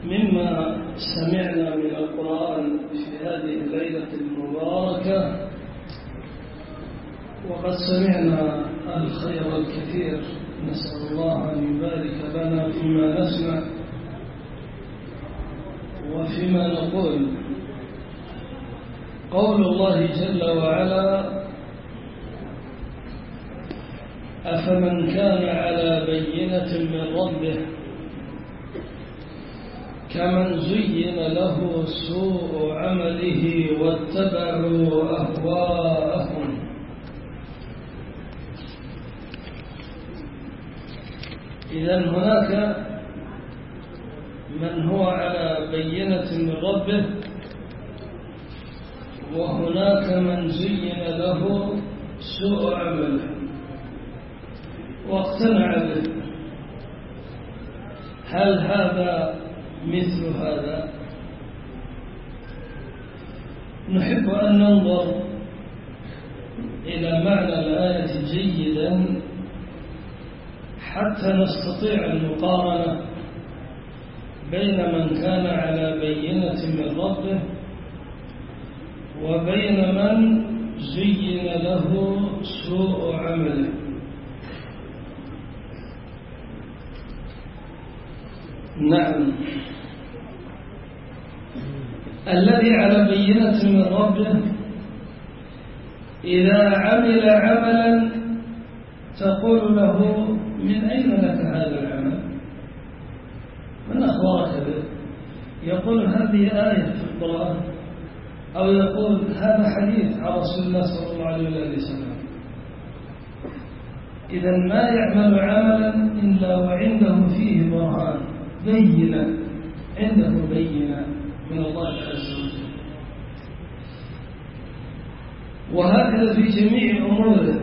مما سمعنا من القرآن في هذه الليلة المباركة، وقد سمعنا الخير الكثير، نسأل الله أن يبارك لنا فيما نسمع وفيما نقول. قول الله جل وعلا: أفمن كان على بينة من ربه كمن زين له سوء عمله واتبعوا أهواءهم. إذن هناك من هو على بينة من ربه، وهناك من زين له سوء عمله واقتنع به. هل هذا مثل هذا؟ نحب أن ننظر إلى معنى الآية جيدا حتى نستطيع المقارنة بين من كان على بينة من ربه وبين من زين له سوء عمله. نعم، الذي على بينة من ربه إذا عمل عملا تقول له: من أين لك هذا العمل؟ من أخبرك به؟ يقول: هذه آية في القرآن، أو يقول: هذا حديث عن رسول الله صلى الله عليه وسلم. إذا ما يعمل عملا إلا وعنده فيه برهان، بينة، عنده بينة من الله عز وجل. وهكذا في جميع أموره،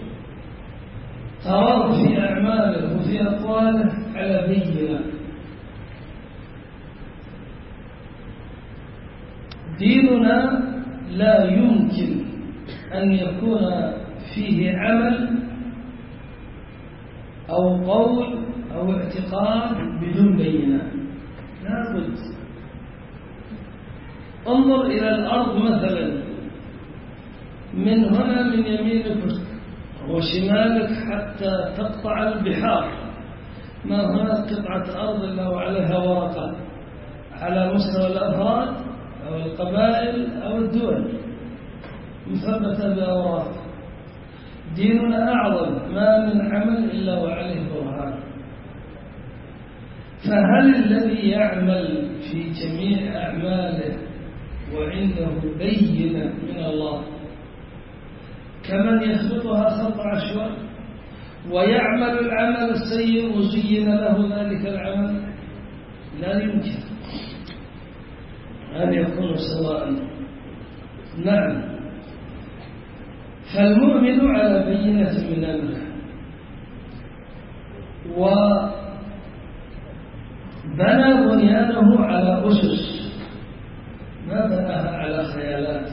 تراه في أعماله وفي أقواله على بينة. ديننا لا يمكن أن يكون فيه عمل أو قول أو اعتقاد بدون بينة، لا بد. انظر إلى الأرض مثلا، من هنا من يمينك وشمالك حتى تقطع البحار، ما هناك قطعة أرض إلا وعليها ورقة على مستوى الأفراد أو القبائل أو الدول مثبتة بأوراق. ديننا أعظم، ما من عمل إلا وعليه برهان. فهل الذي يعمل في جميع أعماله وعنده بينة من الله كمن يخلطها خلط عشوائي ويعمل العمل السيء وزين له ذلك العمل؟ لا يمكن أن يكون سواء. نعم، فالمؤمن على بينة من أمره، وبنى بنيانه على أسس، ما بناها على خيالات.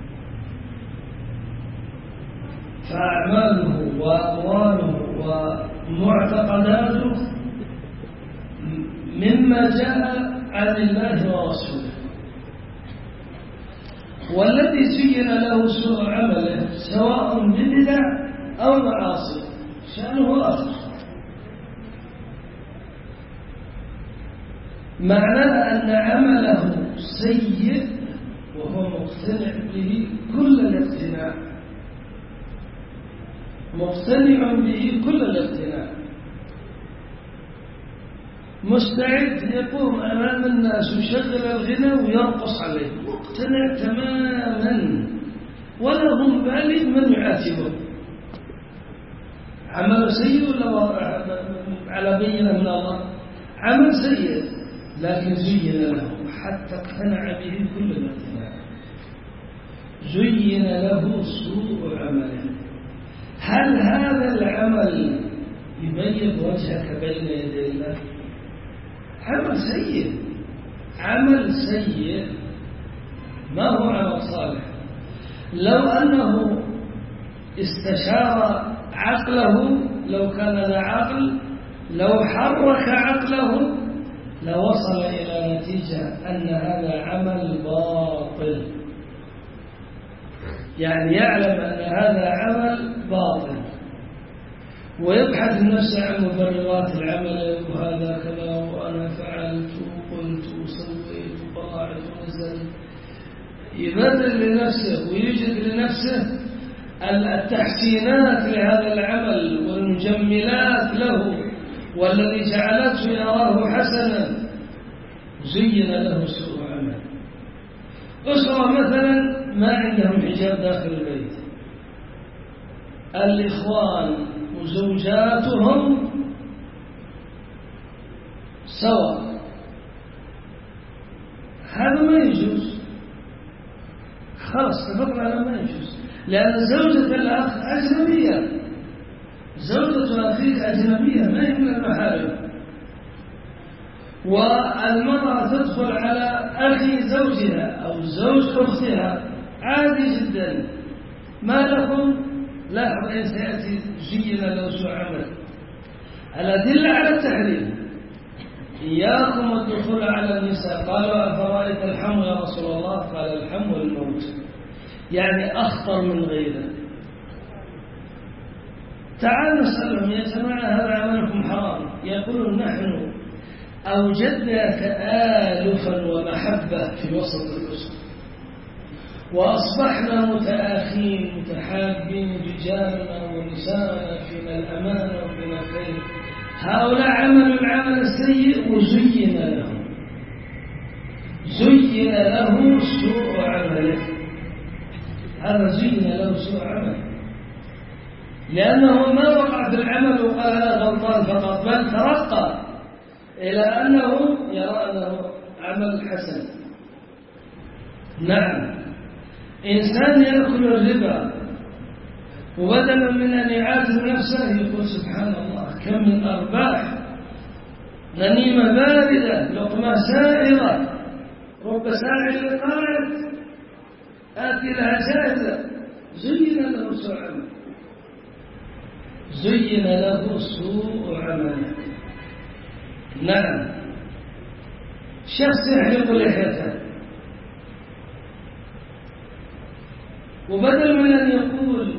فأعماله وأقواله ومعتقداته مما جاء عن الله ورسوله. والذي زين له سوء عمله سواء ببدع أو معاصي شأنه آخر. معناه أن عمله سيء وهو مقتنع به كل الاقتناع، مقتنع به كل الاقتناع، مستعد يقوم أمام الناس ويشغل الغنى ويرقص عليه، مقتنع تماما، ولا هم بالغ من يعاتبه. عمل سيء ولا على بينة من الله؟ عمل سيء لكن زين له حتى اقتنع به كل الاقتناع، زين له سوء عمله. هل هذا العمل يبيض وجهك بين يدي الله؟ عمل سيء، عمل سيء، ما هو عمل صالح. لو أنه استشار عقله، لو كان ذا عقل، لو حرك عقله لوصل إلى نتيجة أن هذا عمل باطل، يعني يعلم أن هذا عمل باطل ويبحث النفس عن مبررات العمل، وهذا كذا وأنا فعلت وقلت وسويت وطلعت ونزلت، يبرر لنفسه ويوجد لنفسه التحسينات لهذا العمل والمجملات له، والذي جعلته يراه حسنا زين له سوء عمل. أسرة مثلا ما عندهم حجاب داخل البيت، الإخوان وزوجاتهم سواء، هذا ما يجوز، خلاص اتفقنا على ما يجوز، لأن زوجة الأخ أجنبية، زوجة أخيك أجنبية ما هي من المحارم، والمرأة تدخل على أخي زوجها أو زوج أختها عادي جدا. ما لكم؟ لاحظ إن سيأتي زين له سوء عمل. الأدلة على التحريم: إياكم الدخول على النساء، قالوا أفرأيت الحم يا رسول الله؟ قال الحم الموت، يعني أخطر من غيره. تعالوا نسألهم يا جماعة هذا عملكم حرام، يقولون نحن أوجدنا تآلفا ومحبة في وسط الأسرة، وأصبحنا متآخين متحابين رجالنا ونساءنا فينا الأمانة وفينا الخير. هؤلاء عملوا العمل السيء وزين لهم، زين له سوء عمله، هذا زين له سوء عمله، لأنه ما وقع في العمل وقال هذا غلطان فقط، بل ترقى إلى أنه يرى أنه عمل حسن. نعم، إنسان يأكل الربا وبدلا من أن يعاتب نفسه يقول سبحان الله كم من أرباح، غنيمة باردة، لقمة سائرة، رب ساعد قاعد، آتي لها جائزة. زين له سوء عمل، زين له سوء عمله. نعم، شخص يحلق لحيته وبدل من أن يقول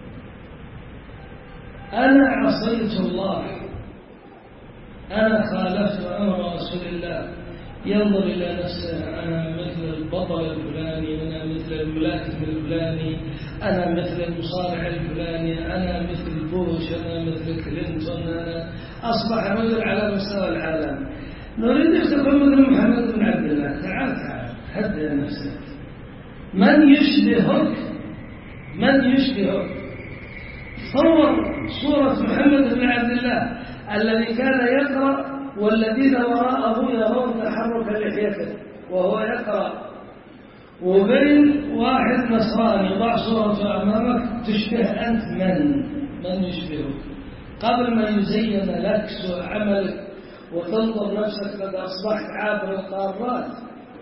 أنا عصيت الله، أنا خالفت أمر رسول الله، ينظر إلى نفسه: أنا مثل البطل الفلاني، أنا مثل الملاكم الفلاني، أنا مثل المصارع الفلاني، أنا مثل بوش، أنا مثل كلينتون، أنا أصبح رجل على مستوى العالم. نريد تكون مثل محمد بن عبد الله. تعال هدئ نفسك. من يشبهك؟ من يشبهك؟ تصور صورة محمد بن عبد الله الذي كان يقرأ والذين وراءه يرون تحرك لحيته وهو يقرأ، وبين واحد نصراني يضع صورته أمامك، تشبه أنت من يشبهك؟ قبل ما يزين لك سوء عملك وتنظر نفسك قد أصبحت عابر القارات.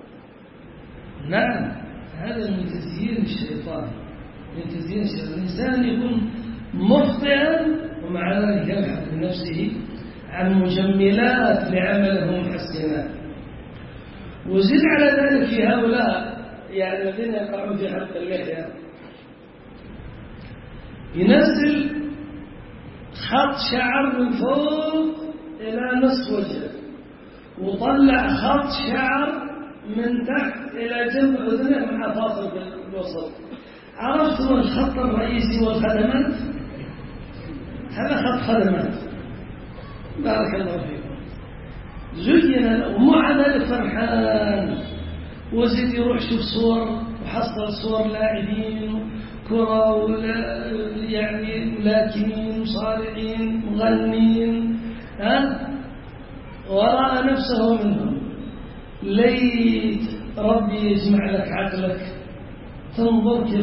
نعم، هذا من تزيين الشيطان، من تزيين الشيطان. الإنسان يكون مخطئا ومع ذلك يبحث بنفسه عن مجملات لعمله محسنات. وزد على ذلك في هؤلاء يعني الذين يقعون في حلق اللحية، ينزل خط شعر من فوق إلى نصف وجهه، وطلع خط شعر من تحت إلى جنب أذنه مع فاصل في الوسط. عرفتم الخط الرئيسي والخدمات؟ هذا خط خدمات. بارك الله فيكم. زين له ومع ذلك فرحان، وزيد يروح شوف صور وحصل صور لاعبين كرة يعني ملاكمين مصارعين مغنين، ورأى نفسه منهم. ليت ربي يجمع لك عقلك تنظر كيف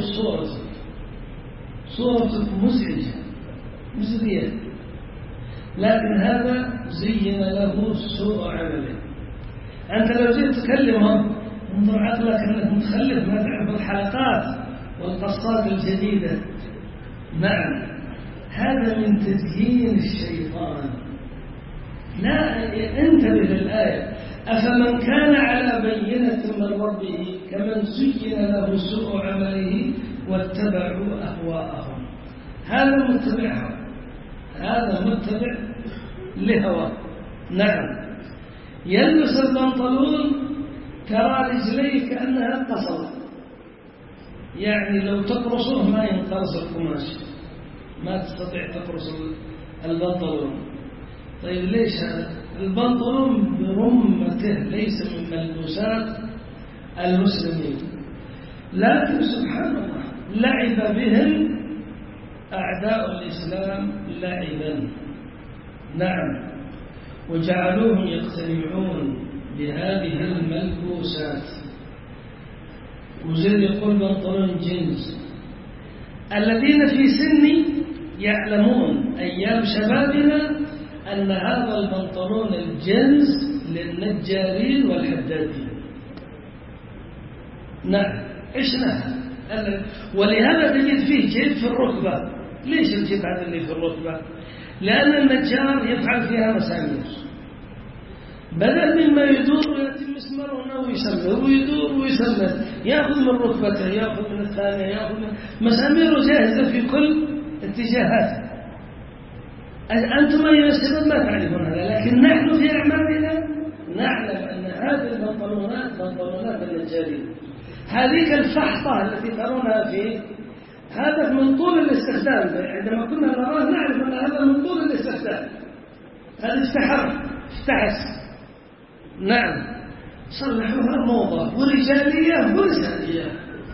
صورتك مزعجة مزرية، لكن هذا زين له سوء عمله. أنت لو جيت تكلمهم انظر عقلك أنك متخلف، ما تعرف الحلقات والقصات الجديدة. نعم، هذا من تزيين الشيطان. لا، انتبه للآية: أفمن كان على بينة من ربه كمن زين له سوء عمله واتبعوا أهواءهم. هذا متبع، هذا متبع لهوى. نعم، يلبس البنطلون ترى رجليه كأنها اتصلت، يعني لو تقرصه ما ينقرص القماش، ما تستطيع تقرص البنطلون. طيب ليش هذا؟ البنطلون برمته ليس من ملبوسات المسلمين، لكن سبحان الله لعب بهم أعداء الإسلام لعبا. نعم، وجعلوهم يقتنعون بهذه الملبوسات. وزيد يقول بنطلون جينز. الذين في سني يعلمون أيام شبابنا أن هذا البنطلون الجينز للنجارين والحدادين. نعم، عشنا. ولهذا تجد فيه جيب في الركبة. ليش الجيب هذا اللي في الركبة؟ لأن النجار يفعل فيها مسامير، بدل مما يدور ويأتي مسمار هنا ويسمر ويدور ويسمر، يأخذ من ركبته، يأخذ من الثانية، يأخذ من مسامير جاهزة في كل اتجاهات. أنتم أيها الشباب ما تعرفون هذا، لكن نحن في أعمالنا نعلم أن هذه البنطلونات بنطلونات النجارين. هذيك الفحطة التي ترونها فيه هذا من طول الاستخدام. عندما كنا نراه نعرف أن هذا من طول الاستخدام. هذا افتحس. نعم، صلحوها موضة ورجالية ونسائية.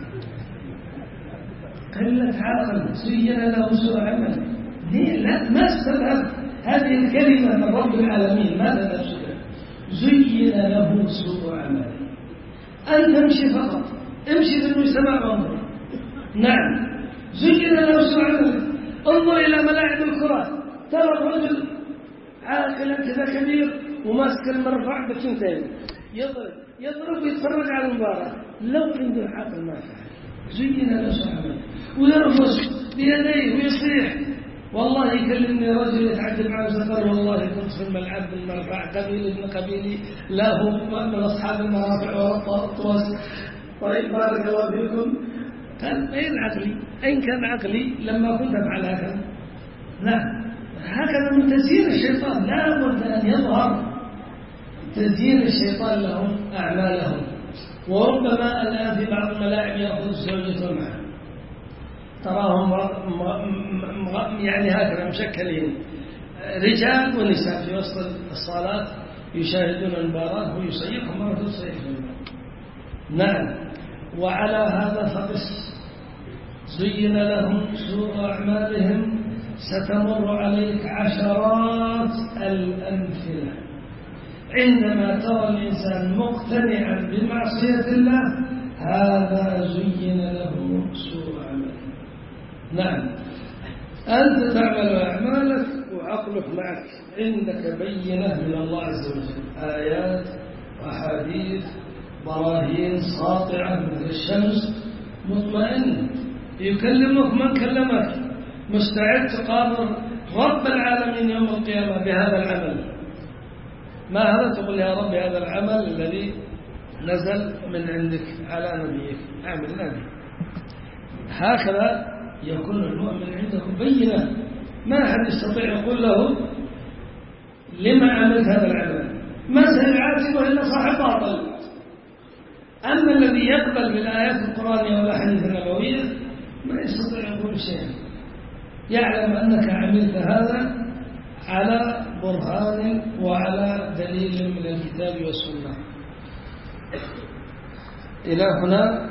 قلة عقل، زين له سوء عمل. لا، ما استذهب هذه الكلمة من رب العالمين. ماذا نفسك؟ زين له سوء عمل. أن تمشي فقط، امشي في المجتمع وانظر. نعم، زين له سوء عمل. انظر إلى ملاعب الكرة، ترى الرجل عاقلا كذا كبير وماسك المرفع بثنتين يضرب ويتفرج على المباراة. لو عنده عقل ما فعل. زين له سوء عمل ويرفس بيديه ويصيح. والله يكلمني رجل يتعجب معه وقال والله كنت في الملعب بالمرفع، قبيل ابن قبيلي لا هو من أصحاب المرافع ولا الطرس. طيب بارك الله فيكم. قال أين عقلي؟ أين كان عقلي لما كنت أفعل هكذا؟ لا، هكذا من تزيين الشيطان. لا بد أن يظهر تزيين الشيطان لهم أعمالهم. وربما الآن في بعض الملاعب يأخذ زوجته معه، تراهم يعني هكذا مشكلين، رجال ونساء في وسط الصالات يشاهدون المباراة ويصيحهم مرة تصيحهم. نعم، وعلى هذا فقس. زين لهم سوء أعمالهم. ستمر عليك عشرات الأمثلة. عندما ترى الإنسان مقتنعا بمعصية الله هذا زين له سوء عمله. نعم، أنت تعمل أعمالك وعقلك معك، عندك بينة من الله عز وجل، آيات وأحاديث براهين ساطعة مثل الشمس، مطمئن، يكلمك من كلمك، مستعد تقابل رب العالمين يوم القيامة بهذا العمل. ما هذا؟ تقول يا رب هذا العمل الذي نزل من عندك على نبيك اعمل نبي. هكذا يكون المؤمن عنده بينة، ما أحد يستطيع يقول له لما عملت هذا العمل، ما سيعاتبه إلا صاحب باطل. أما الذي يقبل بالآيات القرآنية والأحاديث النبوية ما يستطيع يقول شيئا، يعلم أنك عملت هذا على برهان وعلى دليل من الكتاب والسنة. إلى هنا